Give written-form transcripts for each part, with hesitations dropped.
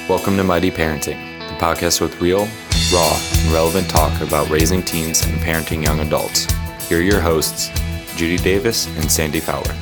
Welcome to Mighty Parenting, the podcast with real, raw, and relevant talk about raising teens and parenting young adults. Here are your hosts, Judy Davis and Sandy Fowler.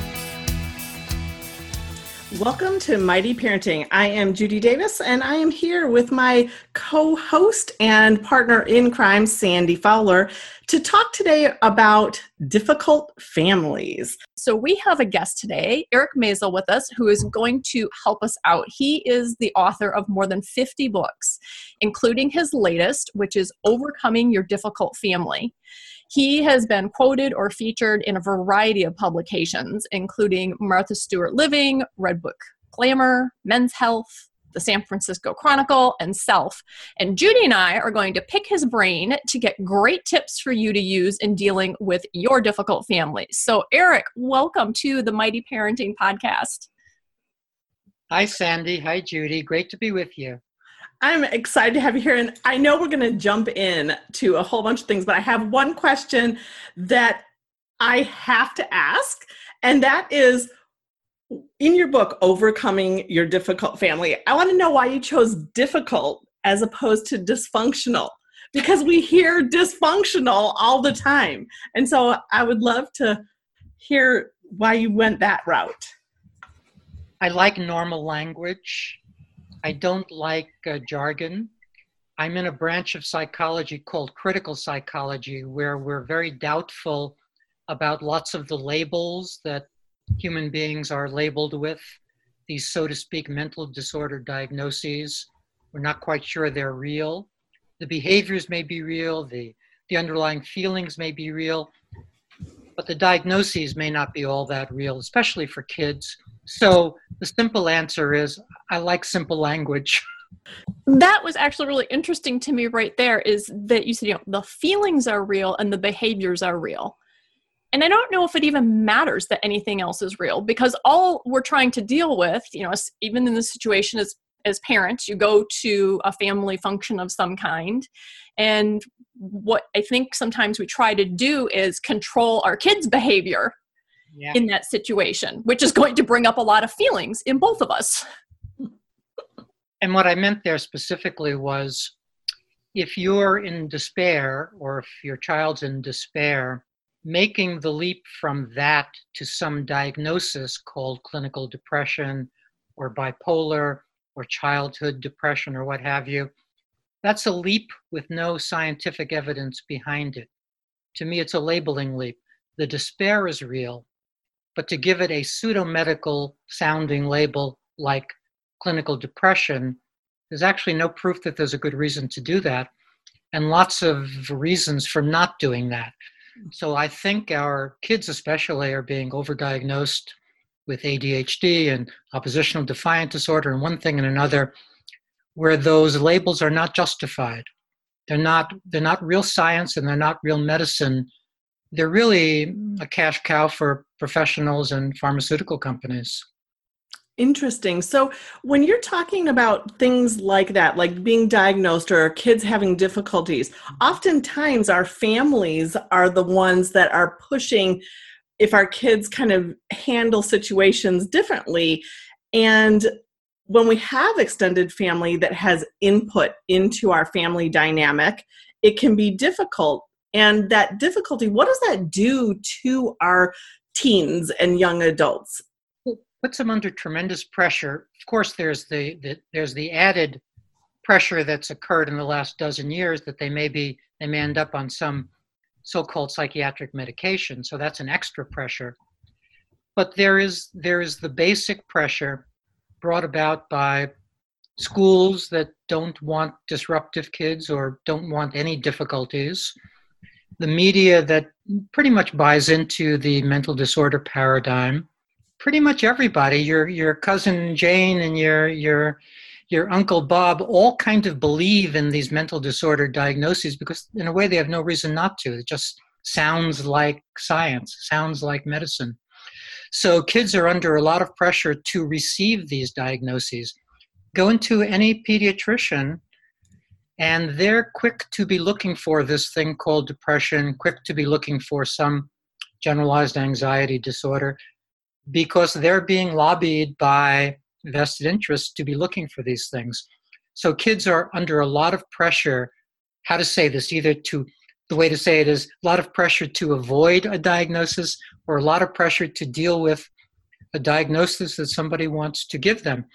Welcome to Mighty Parenting. I am Judy Davis, and I am here with my co-host and partner in crime, Sandy Fowler, to talk today about difficult families. So we have a guest today, Eric Maisel, with us, who is going to help us out. He is the author of more than 50 books, including his latest, which is Overcoming Your Difficult Family. He has been quoted or featured in a variety of publications, including Martha Stewart Living, Redbook Glamour, Men's Health, the San Francisco Chronicle, and Self. And Judy and I are going to pick his brain to get great tips for you to use in dealing with your difficult family. So Eric, welcome to the Mighty Parenting Podcast. Hi, Sandy. Hi, Judy. Great to be with you. I'm excited to have you here, and I know we're going to jump in to a whole bunch of things, but I have one question that I have to ask, and that is, in your book, Overcoming Your Difficult Family, I want to know why you chose difficult as opposed to dysfunctional, because we hear dysfunctional all the time, and so I would love to hear why you went that route. I like normal language. I don't like jargon. I'm in a branch of psychology called critical psychology, where we're very doubtful about lots of the labels that human beings are labeled with, these, so to speak, mental disorder diagnoses. We're not quite sure they're real. The behaviors may be real, the underlying feelings may be real, but the diagnoses may not be all that real, especially for kids. So the simple answer is, I like simple language. That was actually really interesting to me right there, is that you said, the feelings are real and the behaviors are real. And I don't know if it even matters that anything else is real, because all we're trying to deal with, even in this situation as parents, you go to a family function of some kind. And what I think sometimes we try to do is control our kids' behavior in that situation, which is going to bring up a lot of feelings in both of us. And what I meant there specifically was, if you're in despair, or if your child's in despair, making the leap from that to some diagnosis called clinical depression or bipolar or childhood depression or what have you, that's a leap with no scientific evidence behind it. To me, it's a labeling leap. The despair is real, but to give it a pseudo-medical sounding label like clinical depression, there's actually no proof that there's a good reason to do that, and lots of reasons for not doing that. So I think our kids especially are being overdiagnosed with ADHD and oppositional defiant disorder and one thing and another, where those labels are not justified. They're not real science, and they're not real medicine. They're really a cash cow for professionals and pharmaceutical companies. Interesting. So when you're talking about things like that, like being diagnosed or kids having difficulties, oftentimes our families are the ones that are pushing if our kids kind of handle situations differently. And when we have extended family that has input into our family dynamic, it can be difficult. And that difficulty, what does that do to our teens and young adults? Puts them under tremendous pressure. Of course, there's the added pressure that's occurred in the last dozen years that they may end up on some so-called psychiatric medication. So that's an extra pressure. But there is the basic pressure brought about by schools that don't want disruptive kids or don't want any difficulties. The media that pretty much buys into the mental disorder paradigm. Pretty much everybody, your cousin Jane and your Uncle Bob, all kind of believe in these mental disorder diagnoses because in a way they have no reason not to. It just sounds like science, sounds like medicine. So kids are under a lot of pressure to receive these diagnoses. Go into any pediatrician and they're quick to be looking for this thing called depression, quick to be looking for some generalized anxiety disorder, because they're being lobbied by vested interests to be looking for these things. So kids are under a lot of pressure. How to say this? The way to say it is a lot of pressure to avoid a diagnosis, or a lot of pressure to deal with a diagnosis that somebody wants to give them.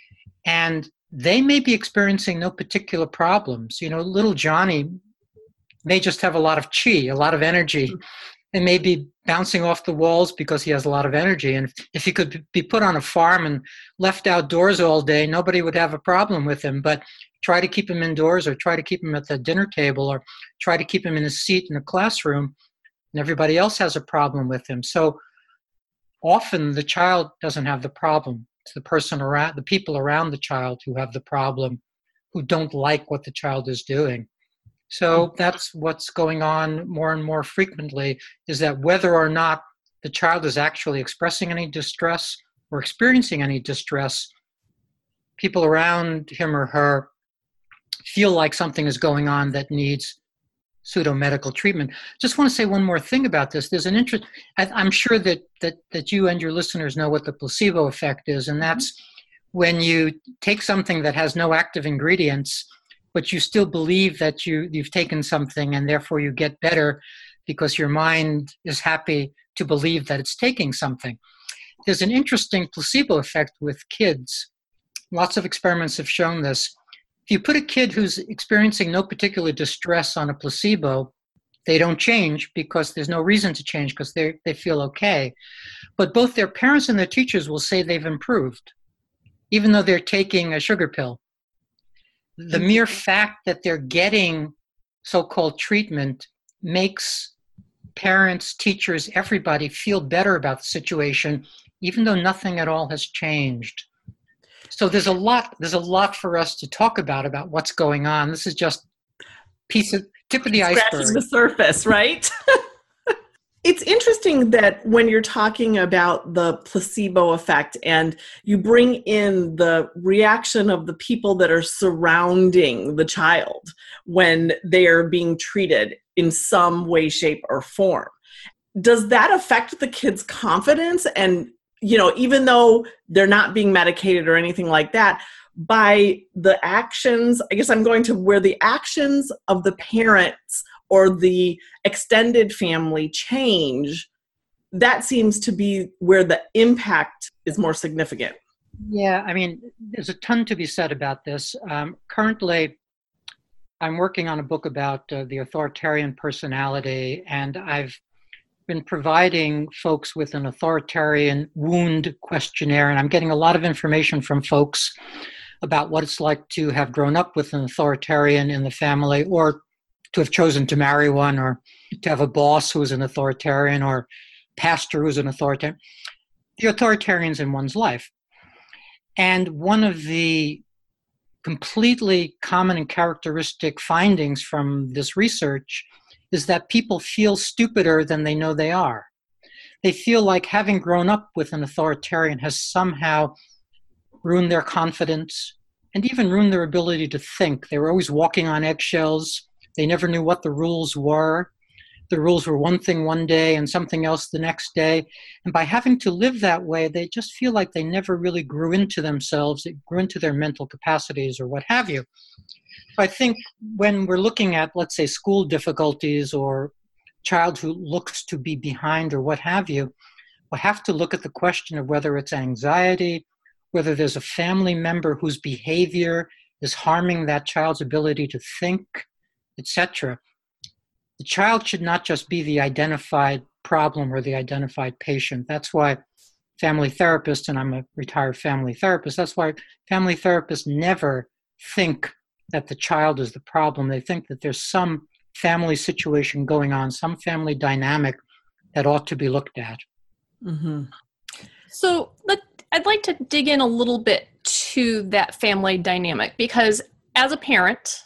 And they may be experiencing no particular problems. Little Johnny may just have a lot of chi, a lot of energy, and may be bouncing off the walls because he has a lot of energy. And if he could be put on a farm and left outdoors all day, nobody would have a problem with him. But try to keep him indoors, or try to keep him at the dinner table, or try to keep him in a seat in a classroom, and everybody else has a problem with him. So often the child doesn't have the problem. It's the people around the child who have the problem, who don't like what the child is doing. So that's what's going on more and more frequently, is that whether or not the child is actually expressing any distress or experiencing any distress, people around him or her feel like something is going on that needs pseudo-medical treatment. Just want to say one more thing about this. There's an interest, I'm sure that you and your listeners know what the placebo effect is, and that's when you take something that has no active ingredients, but you still believe that you've taken something, and therefore you get better because your mind is happy to believe that it's taking something. There's an interesting placebo effect with kids. Lots of experiments have shown this. If you put a kid who's experiencing no particular distress on a placebo, they don't change because there's no reason to change, because they feel okay. But both their parents and their teachers will say they've improved, even though they're taking a sugar pill. The mere fact that they're getting so-called treatment makes parents, teachers, everybody feel better about the situation, even though nothing at all has changed. So there's a lot for us to talk about what's going on. This is just tip of the iceberg. Scratching the surface, right? It's interesting that when you're talking about the placebo effect and you bring in the reaction of the people that are surrounding the child when they are being treated in some way, shape, or form. Does that affect the kid's confidence? And even though they're not being medicated or anything like that, by the actions, I guess I'm going to where the actions of the parents or the extended family change, that seems to be where the impact is more significant. Yeah, there's a ton to be said about this. Currently, I'm working on a book about the authoritarian personality, and I've been providing folks with an authoritarian wound questionnaire, and I'm getting a lot of information from folks about what it's like to have grown up with an authoritarian in the family, or to have chosen to marry one, or to have a boss who is an authoritarian, or pastor who's an authoritarian. The authoritarians in one's life. And one of the completely common and characteristic findings from this research is that people feel stupider than they know they are. They feel like having grown up with an authoritarian has somehow ruined their confidence and even ruined their ability to think. They were always walking on eggshells. They never knew what the rules were. The rules were one thing one day and something else the next day. And by having to live that way, they just feel like they never really grew into themselves. It grew into their mental capacities or what have you. I think when we're looking at, let's say, school difficulties or child who looks to be behind or what have you, we'll have to look at the question of whether it's anxiety, whether there's a family member whose behavior is harming that child's ability to think, etc. The child should not just be the identified problem or the identified patient. That's why family therapists, and I'm a retired family therapist, that's why family therapists never think that the child is the problem. They think that there's some family situation going on, some family dynamic that ought to be looked at. Mm-hmm. So I'd like to dig in a little bit to that family dynamic, because as a parent,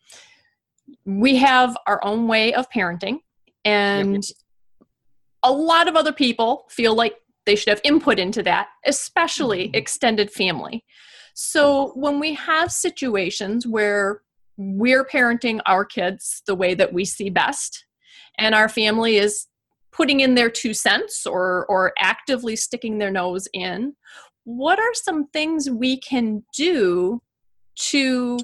we have our own way of parenting, and a lot of other people feel like they should have input into that, especially extended family. So when we have situations where we're parenting our kids the way that we see best, and our family is putting in their 2 cents or actively sticking their nose in, what are some things we can do to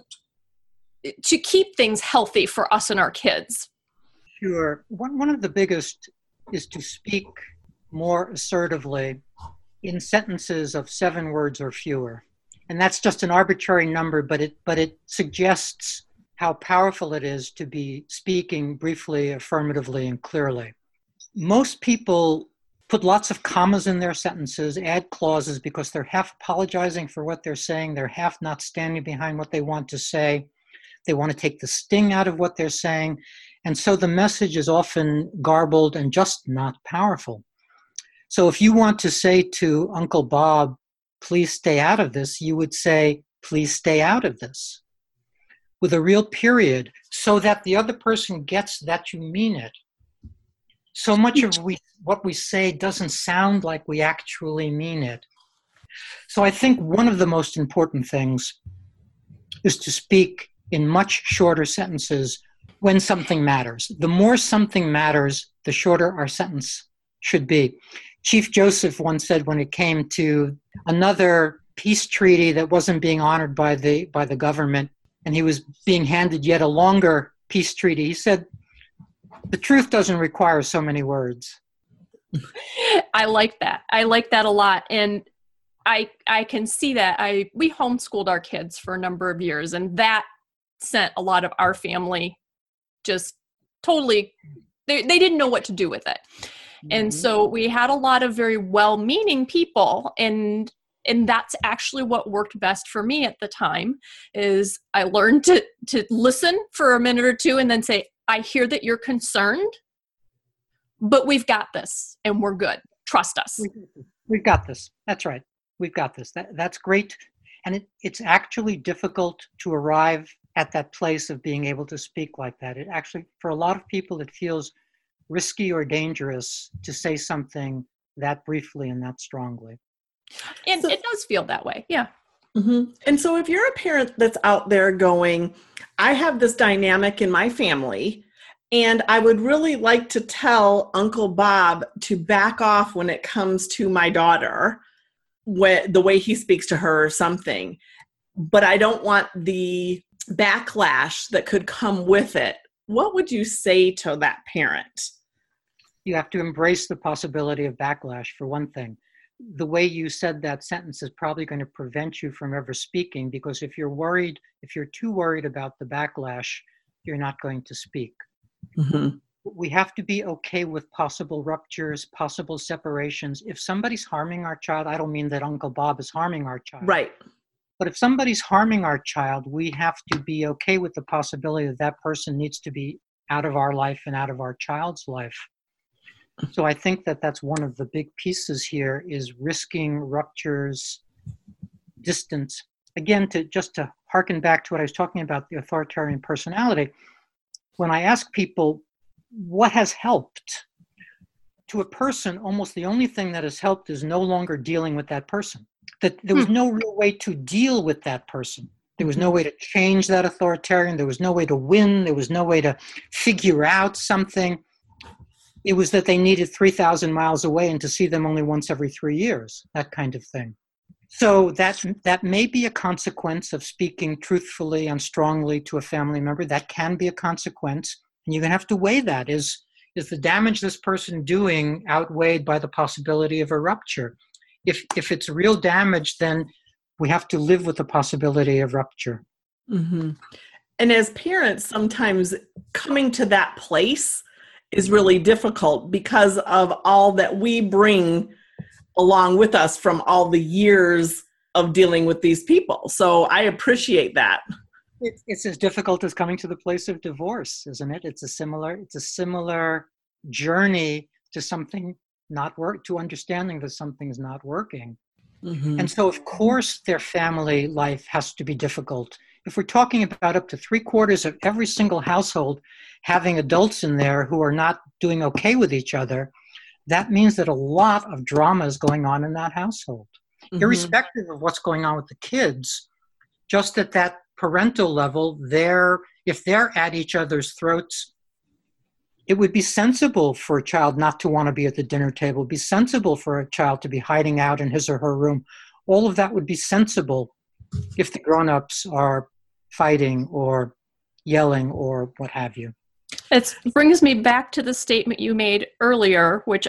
keep things healthy for us and our kids? Sure. One of the biggest is to speak more assertively in sentences of 7 words or fewer. And that's just an arbitrary number, but it suggests how powerful it is to be speaking briefly, affirmatively, and clearly. Most people put lots of commas in their sentences, add clauses, because they're half apologizing for what they're saying, they're half not standing behind what they want to say. They want to take the sting out of what they're saying. And so the message is often garbled and just not powerful. So if you want to say to Uncle Bob, please stay out of this, you would say, please stay out of this, with a real period, so that the other person gets that you mean it. So much of what we say doesn't sound like we actually mean it. So I think one of the most important things is to speak in much shorter sentences when something matters. The more something matters, the shorter our sentence should be. Chief Joseph once said, when it came to another peace treaty that wasn't being honored by the government, and he was being handed yet a longer peace treaty, he said, the truth doesn't require so many words. I like that. I like that a lot. And I can see that. We homeschooled our kids for a number of years, and that sent a lot of our family just totally, they didn't know what to do with it. Mm-hmm. And so we had a lot of very well-meaning people, and that's actually what worked best for me at the time. Is I learned to listen for a minute or two and then say, I hear that you're concerned, but we've got this and we're good. Trust us. We've got this. That's right. We've got this. That's great. And it's actually difficult to arrive at that place of being able to speak like that. It actually, for a lot of people, it feels risky or dangerous to say something that briefly and that strongly. And so, it does feel that way. Yeah. Mm-hmm. And so if you're a parent that's out there going, I have this dynamic in my family, and I would really like to tell Uncle Bob to back off when it comes to my daughter, the way he speaks to her or something, but I don't want the backlash that could come with it. What would you say to that parent? You have to embrace the possibility of backlash, for one thing. The way you said that sentence is probably going to prevent you from ever speaking, because if you're too worried about the backlash, you're not going to speak. Mm-hmm. We have to be okay with possible ruptures, possible separations. If somebody's harming our child, I don't mean that Uncle Bob is harming our child. Right. But if somebody's harming our child, we have to be okay with the possibility that that person needs to be out of our life and out of our child's life. So I think that that's one of the big pieces here, is risking ruptures, distance. Again, to harken back to what I was talking about, the authoritarian personality, when I ask people what has helped, to a person, almost the only thing that has helped is no longer dealing with that person. That there was no real way to deal with that person. There was no way to change that authoritarian. There was no way to win. There was no way to figure out something. It was that they needed 3,000 miles away and to see them only once every 3 years, that kind of thing. So that may be a consequence of speaking truthfully and strongly to a family member. That can be a consequence. And you're going to have to weigh that. Is the damage this person doing outweighed by the possibility of a rupture? If it's real damage, then we have to live with the possibility of rupture. Mm-hmm. And as parents, sometimes coming to that place is really difficult because of all that we bring along with us from all the years of dealing with these people. So I appreciate that. It's as difficult as coming to the place of divorce, isn't it? It's a similar journey to something to understanding that something's not working. Mm-hmm. And so, of course, their family life has to be difficult. If we're talking about up to 3/4 of every single household having adults in there who are not doing okay with each other, that means that a lot of drama is going on in that household. Mm-hmm. Irrespective of what's going on with the kids, just at that parental level, if they're at each other's throats, it would be sensible for a child not to want to be at the dinner table. It would be sensible for a child to be hiding out in his or her room. All of that would be sensible if the grown-ups are fighting or yelling or what have you. It brings me back to the statement you made earlier, which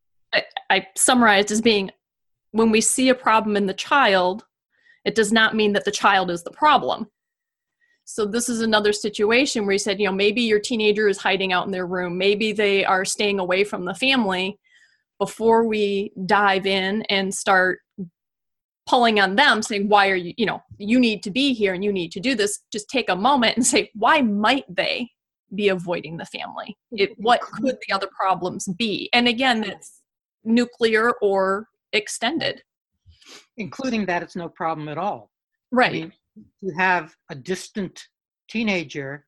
I summarized as being, when we see a problem in the child, it does not mean that the child is the problem. So this is another situation where you said, maybe your teenager is hiding out in their room. Maybe they are staying away from the family. Before we dive in and start pulling on them, saying, why are you, you need to be here and you need to do this, just take a moment and say, why might they be avoiding the family? What could the other problems be? And again, that's nuclear or extended. Including that it's no problem at all. Right. I mean, to have a distant teenager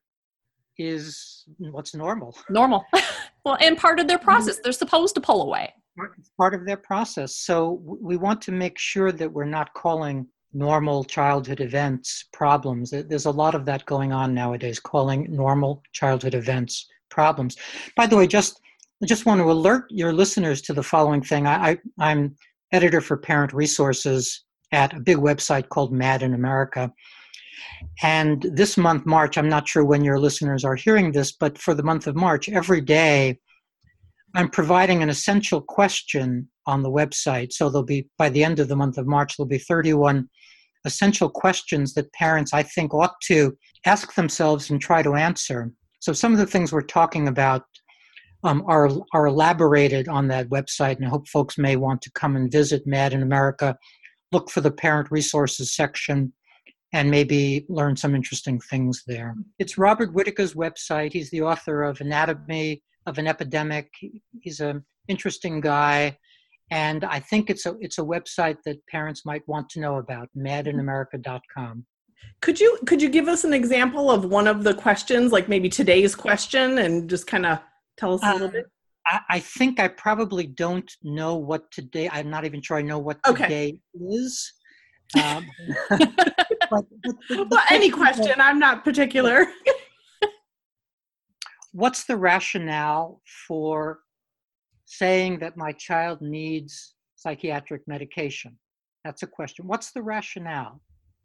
is what's normal. Normal. Well, and part of their process. They're supposed to pull away. It's part of their process. So we want to make sure that we're not calling normal childhood events problems. There's a lot of that going on nowadays, calling normal childhood events problems. By the way, I just want to alert your listeners to the following thing. I'm editor for Parent Resources at a big website called Mad in America. And this month, March, I'm not sure when your listeners are hearing this, but for the month of March, every day, I'm providing an essential question on the website. So there'll be, by the end of the month of March, there'll be 31 essential questions that parents, I think, ought to ask themselves and try to answer. So some of the things we're talking about are elaborated on that website, and I hope folks may want to come and visit Mad in America, look for the Parent Resources section, and maybe learn some interesting things there. It's Robert Whitaker's website. He's the author of Anatomy of an Epidemic. He's an interesting guy, and I think it's a website that parents might want to know about, madinamerica.com. Could you give us an example of one of the questions, like maybe today's question, and just kind of tell us a little bit? I think I probably don't know what today, I'm not even sure I know what today is. But any question, I'm not particular. What's the rationale for saying that my child needs psychiatric medication? That's a question. What's the rationale?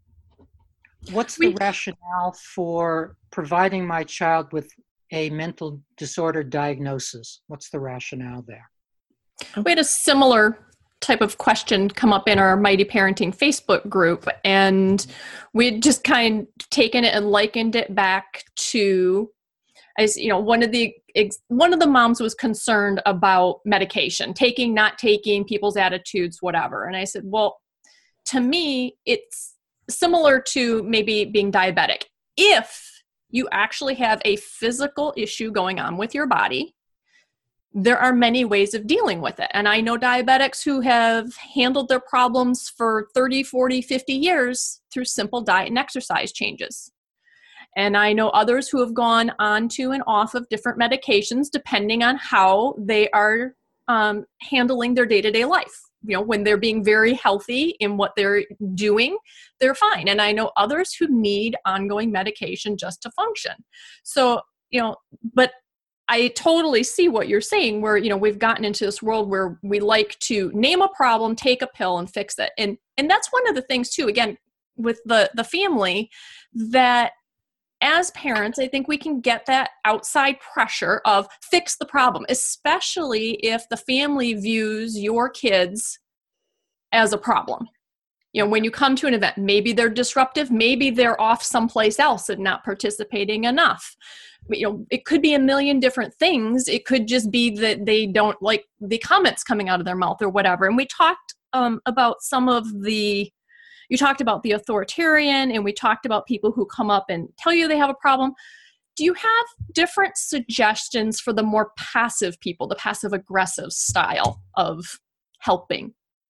What's the rationale for providing my child with a mental disorder diagnosis? What's the rationale there? We had a similar type of question come up in our Mighty Parenting Facebook group, and we'd just kind of taken it and likened it back to, one of the moms was concerned about medication, taking, not taking, people's attitudes, whatever. And I said, well, to me, it's similar to maybe being diabetic. If you actually have a physical issue going on with your body, there are many ways of dealing with it. And I know diabetics who have handled their problems for 30, 40, 50 years through simple diet and exercise changes. And I know others who have gone on to and off of different medications depending on how they are handling their day-to-day life. When they're being very healthy in what they're doing, they're fine. And I know others who need ongoing medication just to function. So, but I totally see what you're saying, where, we've gotten into this world where we like to name a problem, take a pill and fix it. And that's one of the things too, again, with the family, that as parents, I think we can get that outside pressure of fix the problem, especially if the family views your kids as a problem. When you come to an event, maybe they're disruptive, maybe they're off someplace else and not participating enough. It could be a million different things. It could just be that they don't like the comments coming out of their mouth or whatever. And we talked about you talked about the authoritarian, and we talked about people who come up and tell you they have a problem. Do you have different suggestions for the more passive people, the passive aggressive style of helping?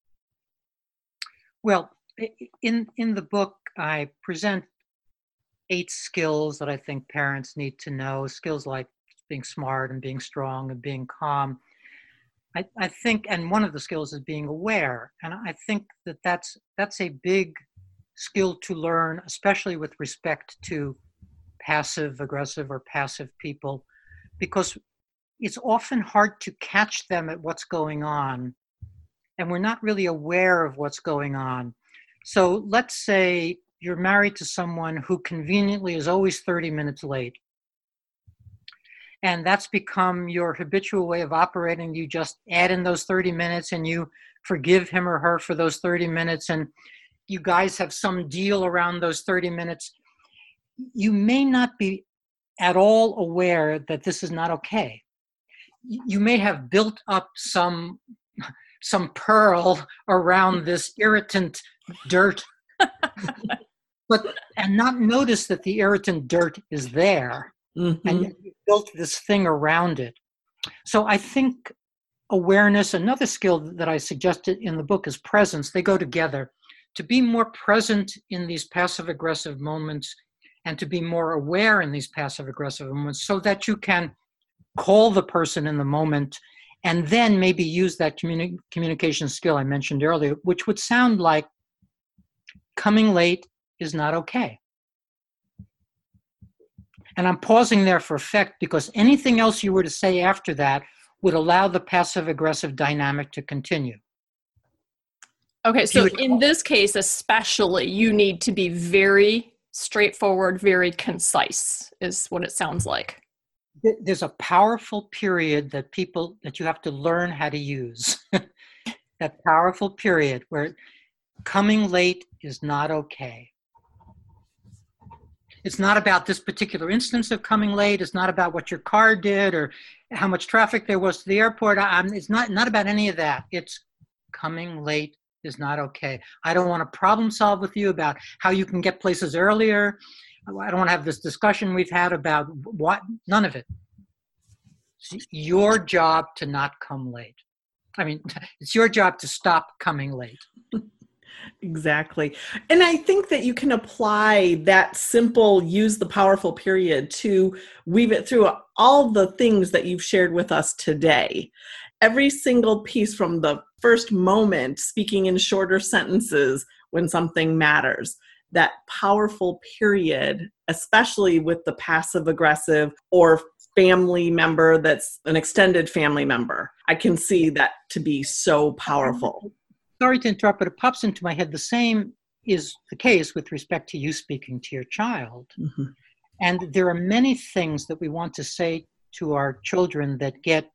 Well, in the book, I present 8 skills that I think parents need to know, skills like being smart and being strong and being calm. I think, and one of the skills is being aware. And I think that's a big skill to learn, especially with respect to passive aggressive or passive people, because it's often hard to catch them at what's going on, and we're not really aware of what's going on. So let's say you're married to someone who conveniently is always 30 minutes late. And that's become your habitual way of operating. You just add in those 30 minutes and you forgive him or her for those 30 minutes. And you guys have some deal around those 30 minutes. You may not be at all aware that this is not okay. You may have built up some pearl around this irritant dirt, and not notice that the irritant dirt is there, and you built this thing around it. So I think awareness, another skill that I suggested in the book, is presence. They go together. To be more present in these passive-aggressive moments and to be more aware in these passive-aggressive moments so that you can call the person in the moment and then maybe use that communication skill I mentioned earlier, which would sound like coming late is not okay. And I'm pausing there for effect because anything else you were to say after that would allow the passive-aggressive dynamic to continue. Okay, so in this case especially, you need to be very straightforward, very concise, is what it sounds like. There's a powerful period that you have to learn how to use. That powerful period where coming late is not okay. It's not about this particular instance of coming late. It's not about what your car did or how much traffic there was to the airport. It's not about any of that. It's coming late is not okay. I don't want to problem solve with you about how you can get places earlier. I don't want to have this discussion we've had about what, none of it. It's your job to not come late. I mean, it's your job to stop coming late. Exactly. And I think that you can apply that simple, use the powerful period to weave it through all the things that you've shared with us today. Every single piece from the first moment, speaking in shorter sentences when something matters, that powerful period, especially with the passive aggressive or family member that's an extended family member. I can see that to be so powerful. Sorry to interrupt, but it pops into my head. The same is the case with respect to you speaking to your child. Mm-hmm. And there are many things that we want to say to our children that get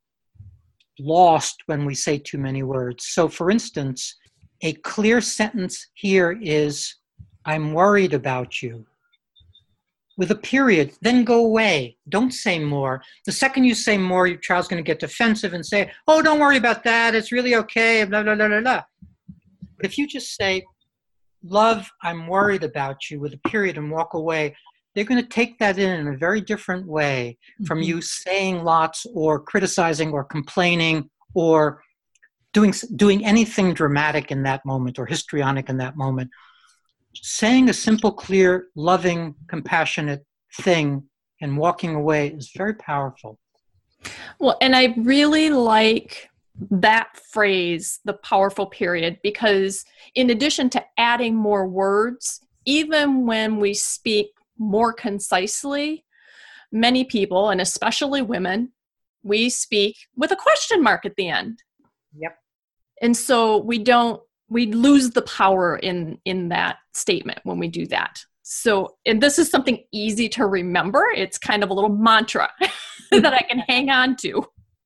lost when we say too many words. So for instance, a clear sentence here is, I'm worried about you. With a period, then go away. Don't say more. The second you say more, your child's going to get defensive and say, oh, don't worry about that. It's really okay, blah, blah, blah, blah, blah. But if you just say, love, I'm worried about you, with a period and walk away, they're going to take that in a very different way from you saying lots or criticizing or complaining or doing anything dramatic in that moment or histrionic in that moment. Saying a simple, clear, loving, compassionate thing and walking away is very powerful. Well, and I really like that phrase, the powerful period, because in addition to adding more words, even when we speak more concisely, many people, and especially women, we speak with a question mark at the end. Yep. And so we lose the power in that statement when we do that. So, and this is something easy to remember. It's kind of a little mantra that I can hang on to.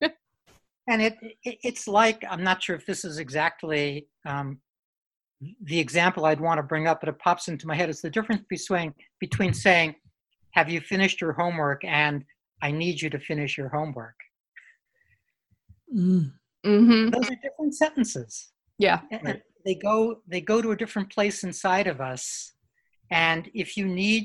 And it's like, I'm not sure if this is exactly the example I'd want to bring up, but it pops into my head. It's the difference between saying, have you finished your homework, and I need you to finish your homework. Mm-hmm. Those are different sentences. Yeah. And they go to a different place inside of us. And if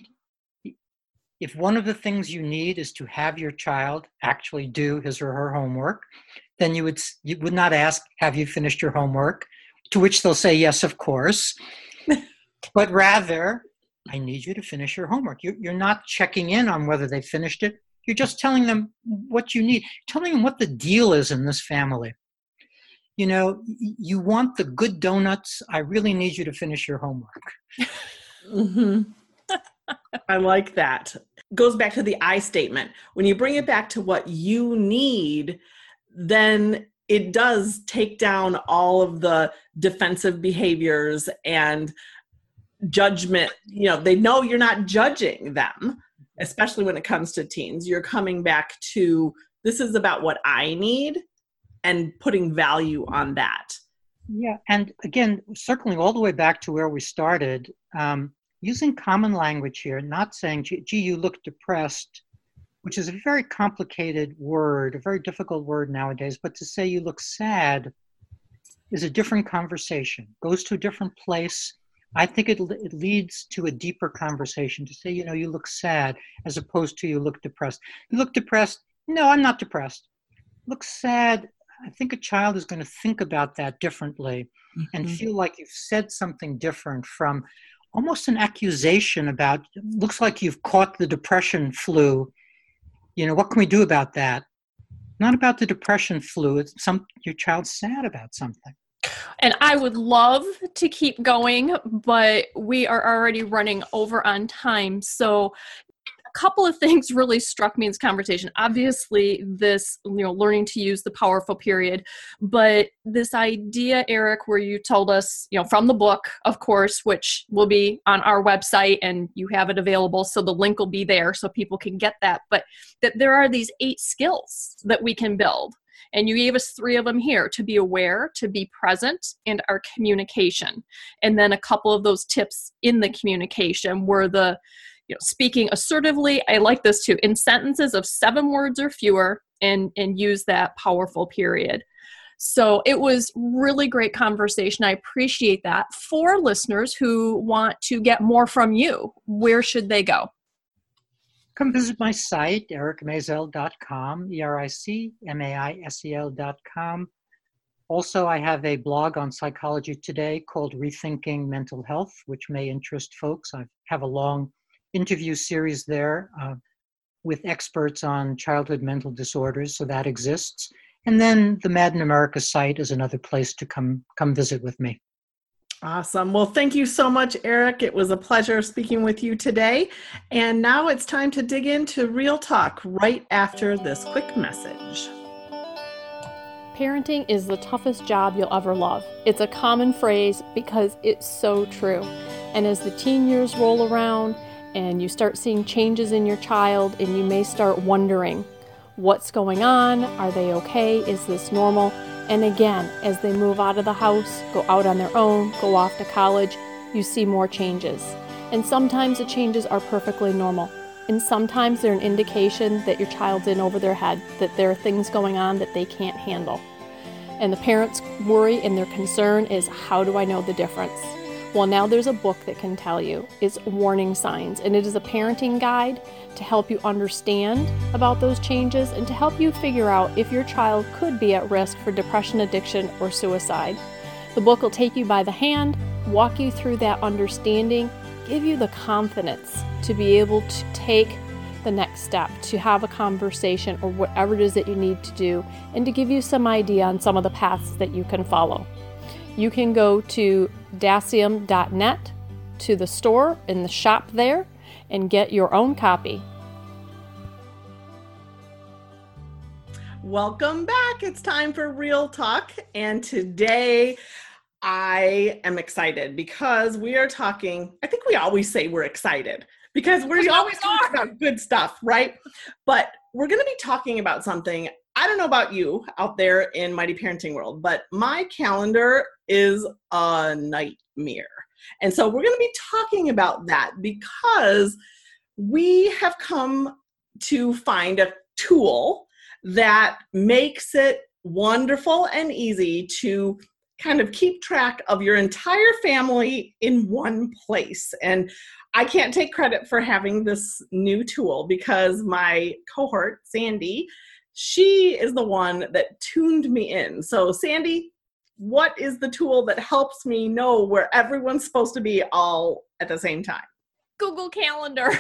one of the things you need is to have your child actually do his or her homework, then you would not ask, have you finished your homework? To which they'll say, yes, of course. But rather, I need you to finish your homework. You're not checking in on whether they finished it. You're just telling them what you need, telling them what the deal is in this family. You know, you want the good donuts. I really need you to finish your homework. Mm-hmm. I like that. Goes back to the I statement. When you bring it back to what you need, then it does take down all of the defensive behaviors and judgment, they know you're not judging them, especially when it comes to teens. You're coming back to, this is about what I need and putting value on that. Yeah. And again, circling all the way back to where we started, using common language here, not saying, gee, you look depressed, which is a very complicated word, a very difficult word nowadays, but to say you look sad is a different conversation, goes to a different place. I think it leads to a deeper conversation to say, you look sad, as opposed to you look depressed. You look depressed? No, I'm not depressed. Look sad. I think a child is going to think about that differently and feel like you've said something different from almost an accusation about, looks like you've caught the depression flu. What can we do about that? Not about the depression flu. It's your child's sad about something. And I would love to keep going, but we are already running over on time. So a couple of things really struck me in this conversation. Obviously, this, learning to use the powerful period, but this idea, Eric, where you told us, from the book, of course, which will be on our website and you have it available. So the link will be there so people can get that, but that there are these 8 skills that we can build. And you gave us 3 of them here: to be aware, to be present, and our communication. And then a couple of those tips in the communication were the speaking assertively. I like this too, in sentences of 7 words or fewer, and use that powerful period. So it was really great conversation. I appreciate that. For listeners who want to get more from you, where should they go? Come visit my site, ericmaisel.com, ERICMAISEL.com. Also, I have a blog on Psychology Today called Rethinking Mental Health, which may interest folks. I have a long interview series there with experts on childhood mental disorders, so that exists. And then the Mad in America site is another place to come visit with me. Awesome. Well, thank you so much, Eric. It was a pleasure speaking with you today. And now it's time to dig into Real Talk right after this quick message. Parenting is the toughest job you'll ever love. It's a common phrase because it's so true. And as the teen years roll around, and you start seeing changes in your child, and you may start wondering, what's going on? Are they okay? Is this normal? And again, as they move out of the house, go out on their own, go off to college, you see more changes. And sometimes the changes are perfectly normal. And sometimes they're an indication that your child's in over their head, that there are things going on that they can't handle. And the parents' worry and their concern is, how do I know the difference? Well, now there's a book that can tell you. It's Warning Signs, and it is a parenting guide to help you understand about those changes and to help you figure out if your child could be at risk for depression, addiction, or suicide. The book will take you by the hand, walk you through that understanding, give you the confidence to be able to take the next step, to have a conversation or whatever it is that you need to do, and to give you some idea on some of the paths that you can follow. You can go to dacium.net, to the store in the shop there, and get your own copy. Welcome back. It's time for Real Talk. And today I am excited because we are talking, I think we always say we're excited because we always talk about good stuff, right? But we're going to be talking about something. I don't know about you out there in Mighty Parenting World, but my calendar is a nightmare. And so we're going to be talking about that because we have come to find a tool that makes it wonderful and easy to kind of keep track of your entire family in one place. And I can't take credit for having this new tool because my cohort, Sandy, she is the one that tuned me in. So Sandy, what is the tool that helps me know where everyone's supposed to be all at the same time? Google Calendar.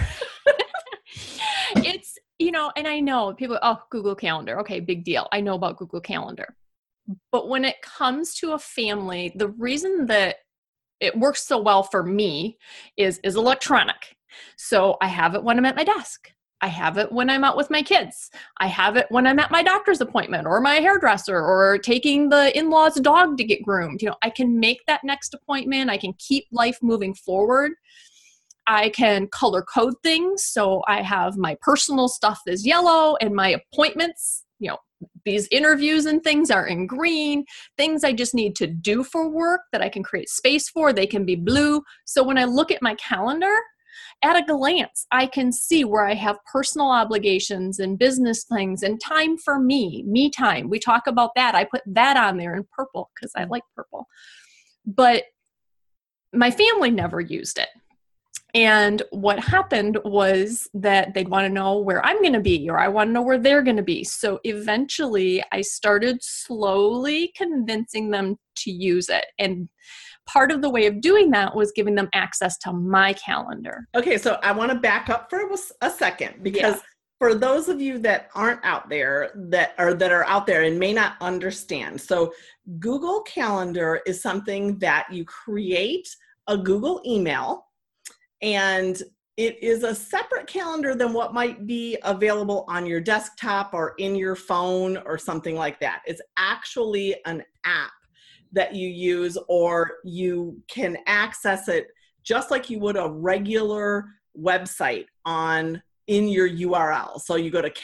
It's, and I know people, Google Calendar. Okay, big deal. I know about Google Calendar. But when it comes to a family, the reason that it works so well for me is electronic. So I have it when I'm at my desk. I have it when I'm out with my kids. I have it when I'm at my doctor's appointment or my hairdresser or taking the in-laws dog to get groomed. I can make that next appointment. I can keep life moving forward. I can color code things. So I have my personal stuff is yellow and my appointments, these interviews and things are in green. Things I just need to do for work that I can create space for, they can be blue. So when I look at my calendar, at a glance, I can see where I have personal obligations and business things and time for me time. We talk about that. I put that on there in purple because I like purple. But my family never used it. And what happened was that they'd want to know where I'm going to be, or I want to know where they're going to be. So eventually I started slowly convincing them to use it. And part of the way of doing that was giving them access to my calendar. Okay, so I want to back up for a second, because for those of you that aren't out there, that are out there and may not understand. So Google Calendar is something that you create a Google email, and it is a separate calendar than what might be available on your desktop or in your phone or something like that. It's actually an app that you use, or you can access it just like you would a regular website in your URL. So you go to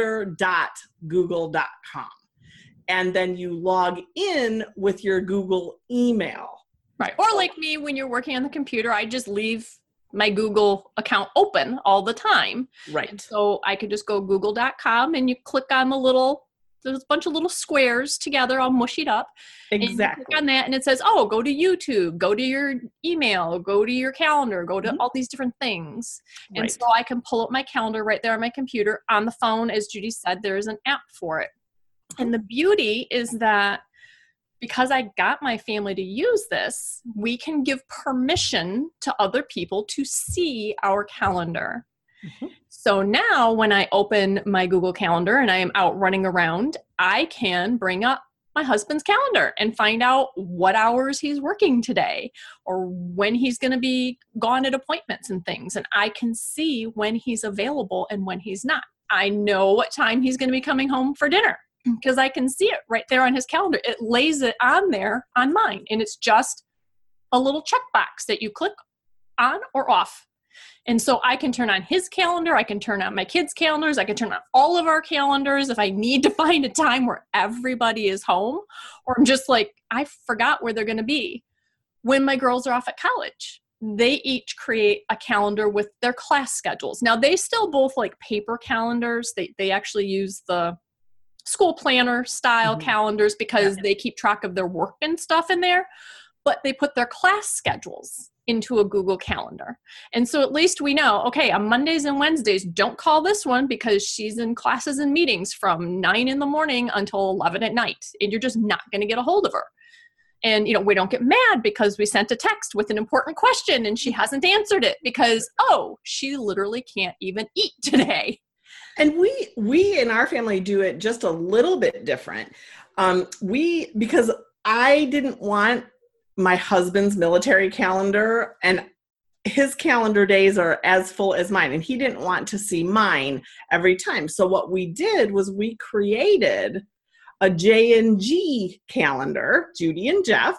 calendar.google.com and then you log in with your Google email. Right. Or like me, when you're working on the computer, I just leave my Google account open all the time. Right. And so I could just go google.com and you click on there's a bunch of little squares together, all mushied up. Exactly. And you click on that and it says, oh, go to YouTube, go to your email, go to your calendar, go to all these different things. And Right. so I can pull up my calendar right there on my computer. On the phone, as Judy said, there is an app for it. And the beauty is that because I got my family to use this, we can give permission to other people to see our calendar. Mm-hmm. So now when I open my Google Calendar and I am out running around, I can bring up my husband's calendar and find out what hours he's working today or when he's going to be gone at appointments and things. And I can see when he's available and when he's not. I know what time he's going to be coming home for dinner because I can see it right there on his calendar. It lays it on there on mine. And it's just a little checkbox that you click on or off. And so I can turn on his calendar, I can turn on my kids' calendars, I can turn on all of our calendars if I need to find a time where everybody is home, or I'm just like, I forgot where they're going to be. When my girls are off at college, they each create a calendar with their class schedules. Now, they still both like paper calendars. They actually use the school planner style calendars because they keep track of their work and stuff in there, but they put their class schedules into a Google Calendar. And so at least we know, okay, on Mondays and Wednesdays, don't call this one because she's in classes and meetings from 9 in the morning until 11 at night. And you're just not going to get a hold of her. And, we don't get mad because we sent a text with an important question and she hasn't answered it because, she literally can't even eat today. And we in our family do it just a little bit different. Because I didn't want my husband's military calendar, and his calendar days are as full as mine, and he didn't want to see mine every time. So what we did was we created a J&G calendar, Judy and Jeff.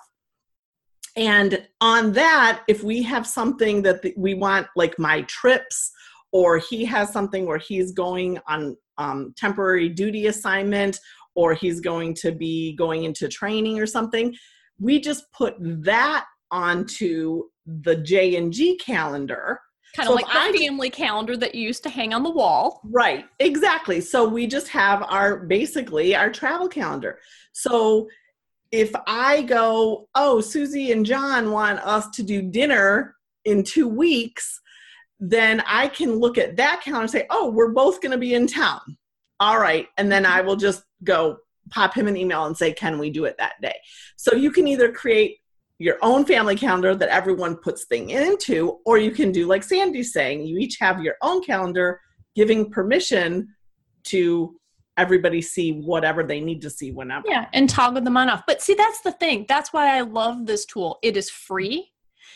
And on that, if we have something that we want, like my trips, or he has something where he's going on temporary duty assignment, or he's going to be going into training or something, we just put that onto the J&G calendar. Kind of like the family calendar that you used to hang on the wall. Right, exactly. So we just have basically our travel calendar. So if I go, Susie and John want us to do dinner in 2 weeks, then I can look at that calendar and say, we're both going to be in town. All right. And then I will just go pop him an email and say, can we do it that day? So you can either create your own family calendar that everyone puts things into, or you can do like Sandy's saying, you each have your own calendar, giving permission to everybody see whatever they need to see whenever. Yeah, and toggle them on off. But see, that's the thing. That's why I love this tool. It is free.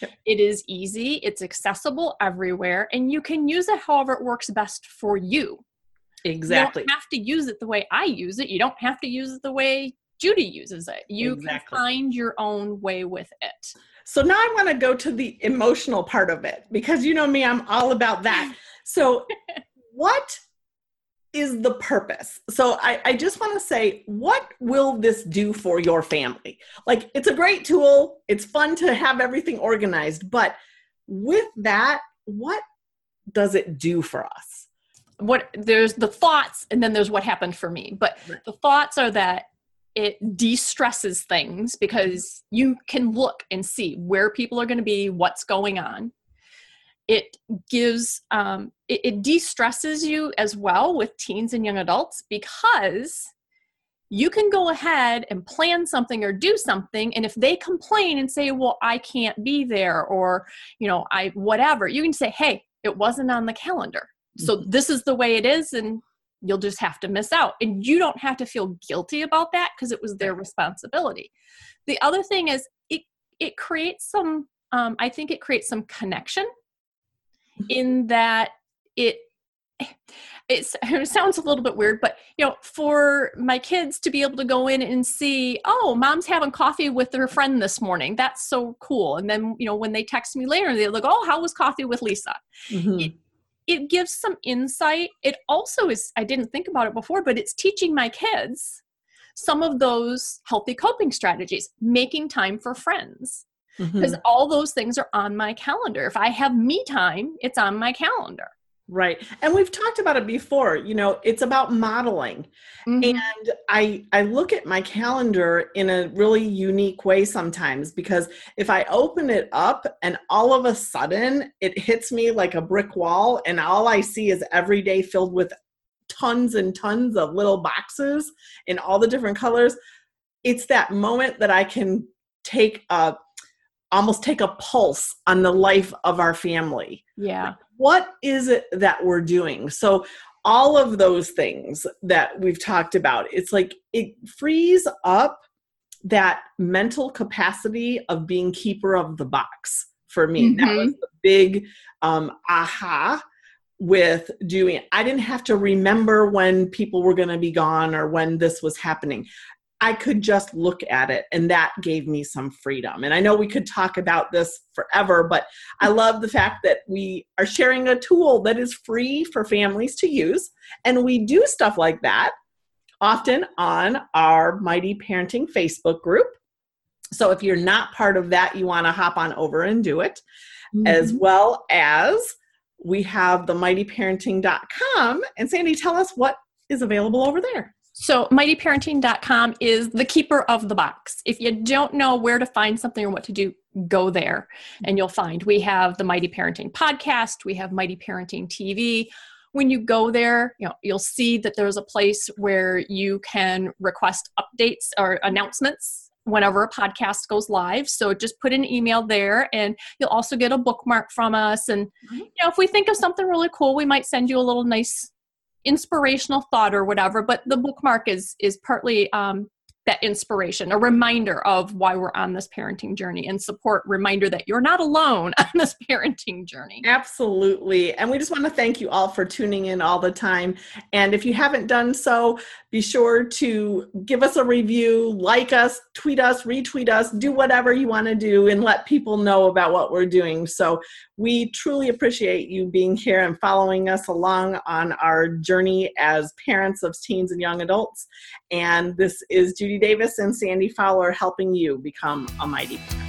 It is easy, it's accessible everywhere, and you can use it however it works best for you. Exactly. You don't have to use it the way I use it. You don't have to use it the way Judy uses it. You can find your own way with it. So now I want to go to the emotional part of it, because you know me, I'm all about that. So what is the purpose? So I just want to say, what will this do for your family? Like, it's a great tool. It's fun to have everything organized, but with that, what does it do for us? There's the thoughts, and then there's what happened for me. But the thoughts are that it de-stresses things, because you can look and see where people are going to be, what's going on. It gives, it de-stresses you as well with teens and young adults, because you can go ahead and plan something or do something. And if they complain and say, well, I can't be there, or, whatever, you can say, hey, it wasn't on the calendar. So this is the way it is, and you'll just have to miss out. And you don't have to feel guilty about that, because it was their responsibility. The other thing is it creates some, I think it creates some connection, in that it sounds a little bit weird, but for my kids to be able to go in and see, oh, mom's having coffee with her friend this morning. That's so cool. And then, when they text me later, they're like, oh, how was coffee with Lisa? Mm-hmm. It gives some insight. It also is, I didn't think about it before, but it's teaching my kids some of those healthy coping strategies, making time for friends. Because all those things are on my calendar. If I have me time, it's on my calendar. Right. And we've talked about it before, it's about modeling. And I look at my calendar in a really unique way sometimes, because if I open it up and all of a sudden it hits me like a brick wall, and all I see is every day filled with tons and tons of little boxes in all the different colors, it's that moment that I can almost take a pulse on the life of our family. Yeah. Like, what is it that we're doing? So all of those things that we've talked about, it's like it frees up that mental capacity of being keeper of the box for me. That was the big aha with doing it. I didn't have to remember when people were going to be gone or when this was happening. I could just look at it, and that gave me some freedom. And I know we could talk about this forever, but I love the fact that we are sharing a tool that is free for families to use. And we do stuff like that often on our Mighty Parenting Facebook group. So if you're not part of that, you want to hop on over and do it, as well as we have the mightyparenting.com. And Sandy, tell us what is available over there. So mightyparenting.com is the keeper of the box. If you don't know where to find something or what to do, go there and you'll find. We have the Mighty Parenting podcast. We have Mighty Parenting TV. When you go there, you'll see that there's a place where you can request updates or announcements whenever a podcast goes live. So just put an email there, and you'll also get a bookmark from us. And if we think of something really cool, we might send you a little nice inspirational thought or whatever, but the bookmark is partly that inspiration, a reminder of why we're on this parenting journey, and reminder that you're not alone on this parenting journey. Absolutely. And we just want to thank you all for tuning in all the time. And if you haven't done so, be sure to give us a review, like us, tweet us, retweet us, do whatever you want to do, and let people know about what we're doing. So we truly appreciate you being here and following us along on our journey as parents of teens and young adults. And this is Judy Davis and Sandy Fowler helping you become a mighty parent.